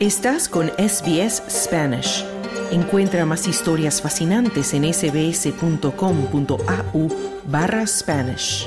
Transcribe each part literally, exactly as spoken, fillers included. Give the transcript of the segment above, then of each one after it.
Estás con S B S Spanish. Encuentra más historias fascinantes en sbs.com.au barra Spanish.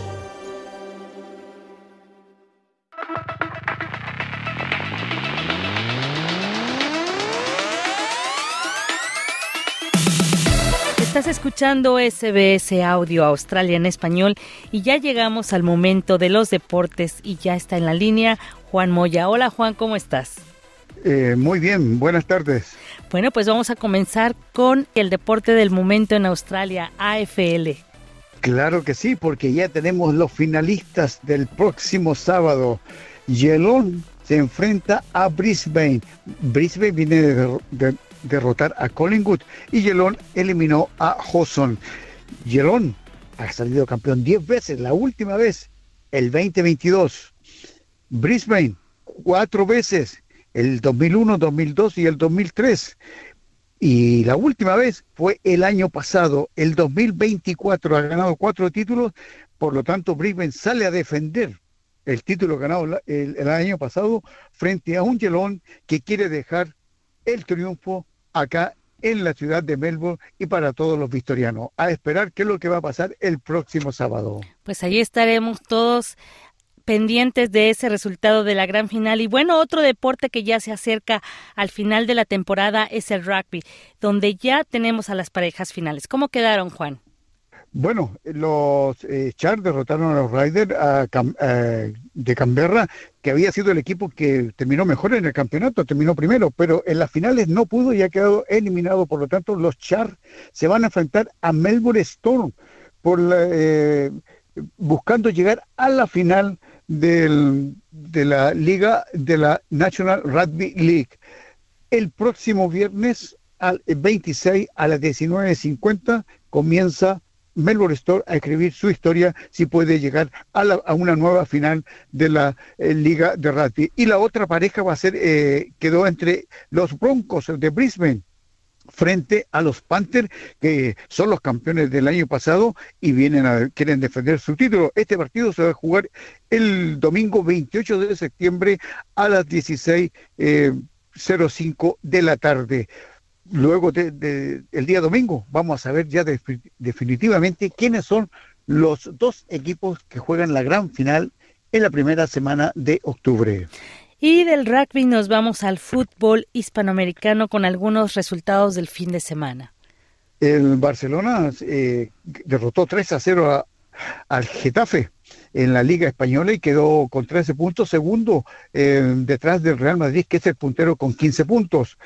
Estás escuchando S B S Audio Australia en español y ya llegamos al momento de los deportes y ya está en la línea Juan Moya. Hola Juan, ¿cómo estás? Eh, muy bien, buenas tardes. Bueno, pues vamos a comenzar con el deporte del momento en Australia, A F L. Claro que sí, porque ya tenemos los finalistas del próximo sábado. Geelong se enfrenta a Brisbane. Brisbane viene de, de, de derrotar a Collingwood y Geelong eliminó a Hawthorn. Geelong ha salido campeón diez veces, la última vez el veinte veintidós. Brisbane cuatro veces, el dos mil uno, dos mil dos y el dos mil tres. Y la última vez fue el año pasado, el dos mil veinticuatro. Ha ganado cuatro títulos, por lo tanto Brisbane sale a defender el título ganado el, el año pasado frente a un Geelong que quiere dejar el triunfo acá en la ciudad de Melbourne y para todos los victorianos. A esperar qué es lo que va a pasar el próximo sábado. Pues ahí estaremos todos pendientes de ese resultado de la gran final. Y bueno, otro deporte que ya se acerca al final de la temporada es el rugby, donde ya tenemos a las parejas finales. ¿Cómo quedaron, Juan? Bueno, los eh, Sharks derrotaron a los Raiders a Cam- eh, de Canberra, que había sido el equipo que terminó mejor en el campeonato, terminó primero, pero en las finales no pudo y ha quedado eliminado. Por lo tanto, los Sharks se van a enfrentar a Melbourne Storm por la, eh, buscando llegar a la final del, de la liga de la National Rugby League. El próximo viernes al veintiséis a las diecinueve cincuenta comienza Melbourne Storm a escribir su historia si puede llegar a, la, a una nueva final de la eh, liga de rugby. Y la otra pareja va a ser eh, quedó entre los Broncos de Brisbane frente a los Panthers, que son los campeones del año pasado y vienen a, quieren defender su título. Este partido se va a jugar el domingo veintiocho de septiembre a las dieciséis cero cinco de la tarde. Luego de, de, el día domingo vamos a saber ya de, definitivamente quiénes son los dos equipos que juegan la gran final en la primera semana de octubre. Y del rugby nos vamos al fútbol hispanoamericano con algunos resultados del fin de semana. El Barcelona eh, derrotó tres a cero a, al Getafe en la Liga Española y quedó con trece puntos, segundo eh, detrás del Real Madrid, que es el puntero con quince puntos.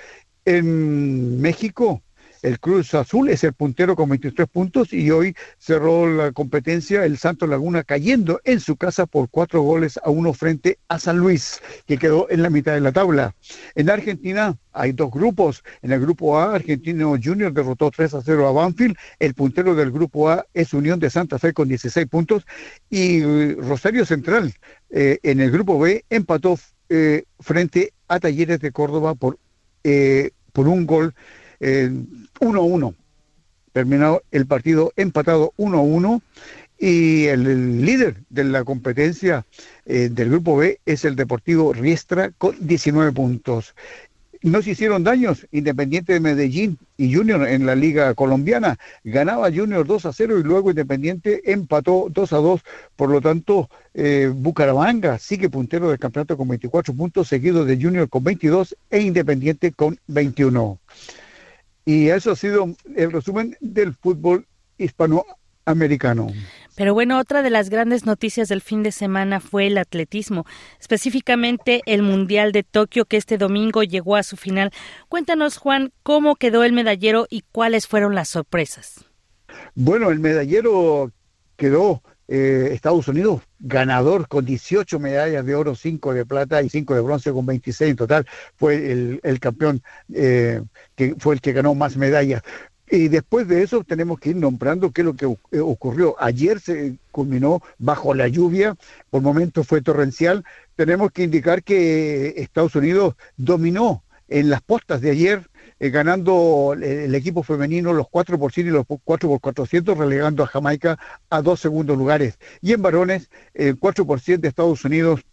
En México, el Cruz Azul es el puntero con veintitrés puntos y hoy cerró la competencia el Santos Laguna cayendo en su casa por cuatro goles a uno frente a San Luis, que quedó en la mitad de la tabla. En Argentina hay dos grupos. En el grupo A, Argentino Junior derrotó tres a cero a Banfield. El puntero del grupo A es Unión de Santa Fe con dieciséis puntos. Y eh, Rosario Central eh, en el grupo B empató eh, frente a Talleres de Córdoba por, eh, por un gol. Eh, uno a uno, terminado el partido empatado uno a uno y el, el líder de la competencia eh, del grupo B es el Deportivo Riestra con diecinueve puntos. No se hicieron daños Independiente de Medellín y Junior en la liga colombiana. Ganaba Junior dos a cero y luego Independiente empató dos a dos. Por lo tanto, eh, Bucaramanga sigue puntero del campeonato con veinticuatro puntos, seguido de Junior con veintidós e Independiente con veintiuno. Y eso ha sido el resumen del fútbol hispanoamericano. Pero bueno, otra de las grandes noticias del fin de semana fue el atletismo, específicamente el Mundial de Tokio, que este domingo llegó a su final. Cuéntanos, Juan, cómo quedó el medallero y cuáles fueron las sorpresas. Bueno, el medallero quedó eh, Estados Unidos ganador con dieciocho medallas de oro, cinco de plata y cinco de bronce con veintiséis en total. Fue el, el campeón eh, que fue el que ganó más medallas. Y después de eso tenemos que ir nombrando qué es lo que ocurrió. Ayer se culminó bajo la lluvia, por momentos fue torrencial. Tenemos que indicar que Estados Unidos dominó en las postas de ayer, eh, ganando el equipo femenino los cuatro por cien y los cuatro por cuatrocientos, relegando a Jamaica a dos segundos lugares. Y en varones, el cuatro por cien de Estados Unidos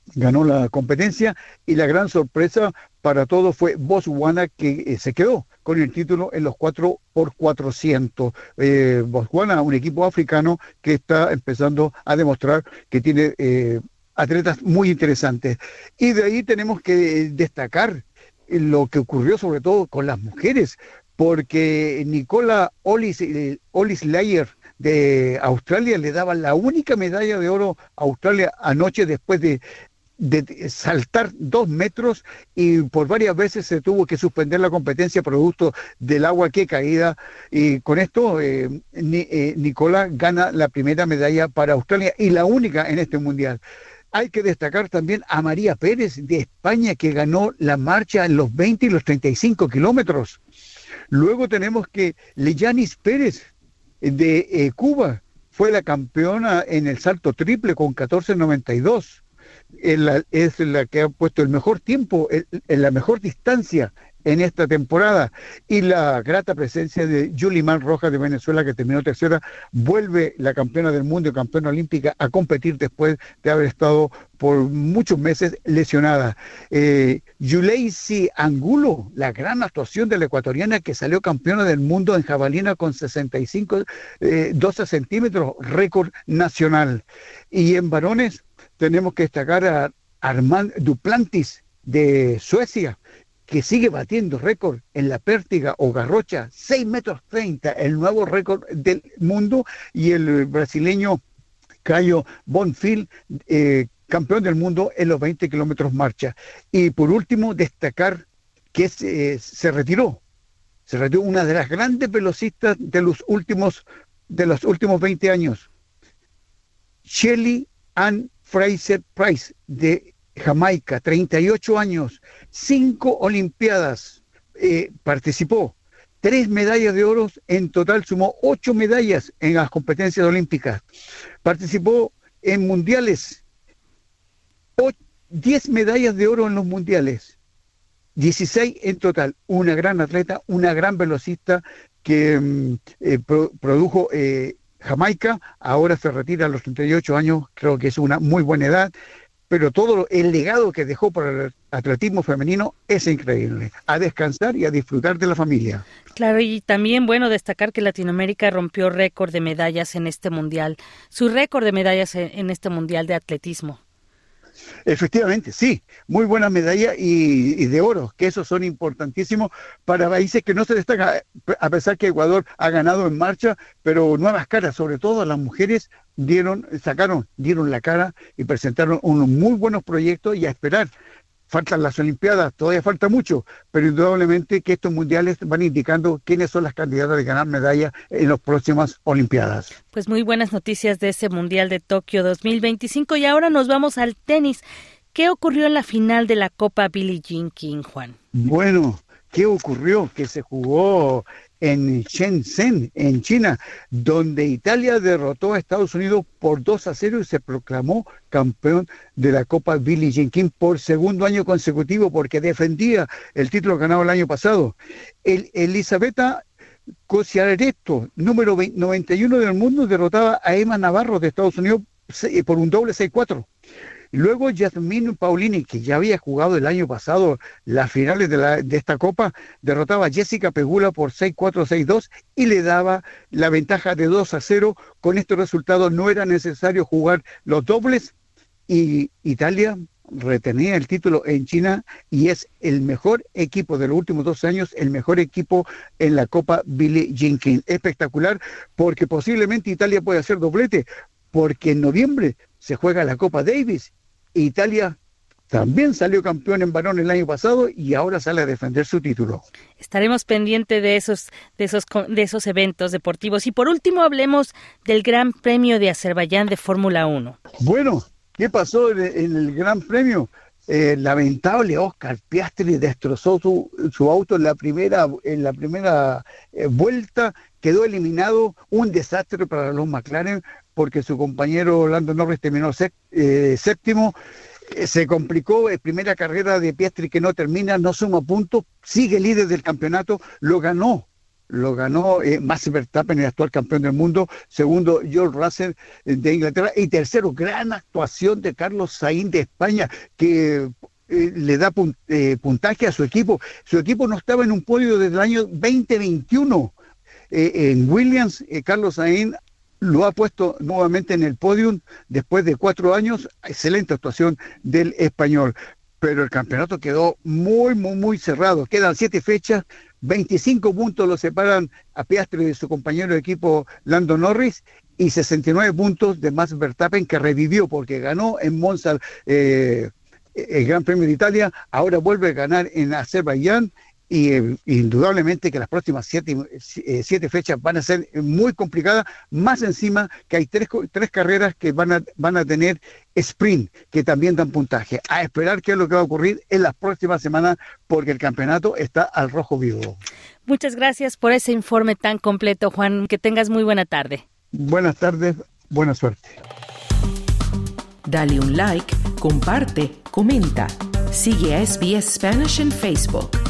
ganó la competencia, y la gran sorpresa para todos fue Botswana, que eh, se quedó con el título en los cuatro por cuatrocientos. Eh, Botswana, un equipo africano que está empezando a demostrar que tiene eh, atletas muy interesantes. Y de ahí tenemos que destacar lo que ocurrió sobre todo con las mujeres, porque Nicola Ollis, eh, Ollis Layer de Australia le daba la única medalla de oro a Australia anoche después de de saltar dos metros, y por varias veces se tuvo que suspender la competencia producto del agua que caía, y con esto eh, ni, eh, Nicola gana la primera medalla para Australia y la única en este mundial. Hay que destacar también a María Pérez de España, que ganó la marcha en los veinte y los treinta y cinco kilómetros. Luego tenemos que Leyanis Pérez de eh, Cuba fue la campeona en el salto triple con catorce noventa y dos. La, es la que ha puesto el mejor tiempo, el, en la mejor distancia en esta temporada, y la grata presencia de Yulimar Rojas de Venezuela, que terminó tercera, vuelve la campeona del mundo y campeona olímpica a competir después de haber estado por muchos meses lesionada. Eh, Yuleisi Angulo, la gran actuación de la ecuatoriana, que salió campeona del mundo en jabalina con sesenta y cinco, eh, doce centímetros, récord nacional. Y en varones tenemos que destacar a Armand Duplantis de Suecia, que sigue batiendo récord en la pértiga o garrocha, seis metros treinta, el nuevo récord del mundo, y el brasileño Caio Bonfil, eh, campeón del mundo en los veinte kilómetros marcha. Y por último, destacar que se, se retiró, se retiró una de las grandes velocistas de los últimos, de los últimos veinte años, Shelly Ann Fraser Price de Jamaica, treinta y ocho años, cinco olimpiadas, eh, participó, tres medallas de oro, en total sumó ocho medallas en las competencias olímpicas, participó en mundiales, diez medallas de oro en los mundiales, dieciséis en total, una gran atleta, una gran velocista que eh, pro, produjo eh, Jamaica. Ahora se retira a los treinta y ocho años, creo que es una muy buena edad, pero todo el legado que dejó para el atletismo femenino es increíble. A descansar y a disfrutar de la familia. Claro, y también, bueno, destacar que Latinoamérica rompió récord de medallas en este mundial, su récord de medallas en este mundial de atletismo. Efectivamente, sí, muy buena medalla y, y de oro, que esos son importantísimos para países que no se destacan, a pesar que Ecuador ha ganado en marcha, pero nuevas caras, sobre todo las mujeres dieron, sacaron, dieron la cara y presentaron unos muy buenos proyectos, y a esperar. Faltan las Olimpiadas, todavía falta mucho, pero indudablemente que estos mundiales van indicando quiénes son las candidatas de ganar medallas en las próximas Olimpiadas. Pues muy buenas noticias de ese Mundial de Tokio dos mil veinticinco, y ahora nos vamos al tenis. ¿Qué ocurrió en la final de la Copa Billie Jean King, Juan? Bueno, ¿qué ocurrió? Que se jugó en Shenzhen, en China, donde Italia derrotó a Estados Unidos por dos a cero y se proclamó campeón de la Copa Billie Jean King por segundo año consecutivo, porque defendía el título ganado el año pasado. El, Elisabetta Cociaretto, número noventa y uno del mundo, derrotaba a Emma Navarro de Estados Unidos por un doble seis cuatro. Luego Yasmine Paolini, que ya había jugado el año pasado las finales de, la, de esta Copa, derrotaba a Jessica Pegula por seis cuatro, seis dos y le daba la ventaja de dos a cero. Con estos resultados no era necesario jugar los dobles, y Italia retenía el título en China y es el mejor equipo de los últimos dos años, el mejor equipo en la Copa Billie Jean King. Espectacular, porque posiblemente Italia puede hacer doblete, porque en noviembre se juega la Copa Davis. Italia también salió campeón en varón el año pasado y ahora sale a defender su título. Estaremos pendientes de esos, de esos, de esos eventos deportivos. Y por último hablemos del Gran Premio de Azerbaiyán de Fórmula uno. Bueno, ¿qué pasó en el Gran Premio? Eh, lamentable, Oscar Piastri destrozó su, su auto en la primera, en la primera eh, vuelta, quedó eliminado, un desastre para los McLaren, porque su compañero Lando Norris terminó sé, eh, séptimo, eh, se complicó, eh, primera carrera de Piastri que no termina, no suma puntos, sigue líder del campeonato, lo ganó lo ganó eh, Max Verstappen, el actual campeón del mundo. Segundo, George Russell eh, de Inglaterra. Y tercero, gran actuación de Carlos Sainz de España, que eh, le da punt, eh, puntaje a su equipo. Su equipo no estaba en un podio desde el año veinte veintiuno. Eh, en Williams, eh, Carlos Sainz lo ha puesto nuevamente en el podium después de cuatro años. Excelente actuación del español. Pero el campeonato quedó muy, muy, muy cerrado. Quedan siete fechas, veinticinco puntos lo separan a Piastri de su compañero de equipo Lando Norris y sesenta y nueve puntos de Max Verstappen, que revivió porque ganó en Monza eh, el Gran Premio de Italia, ahora vuelve a ganar en Azerbaiyán. Y eh, indudablemente que las próximas siete, eh, siete fechas van a ser muy complicadas, más encima que hay tres, tres carreras que van a, van a tener sprint, que también dan puntaje. A esperar qué es lo que va a ocurrir en las próximas semanas, porque el campeonato está al rojo vivo. Muchas gracias por ese informe tan completo, Juan. Que tengas muy buena tarde. Buenas tardes, buena suerte. Dale un like, comparte, comenta. Sigue a S B S Spanish en Facebook.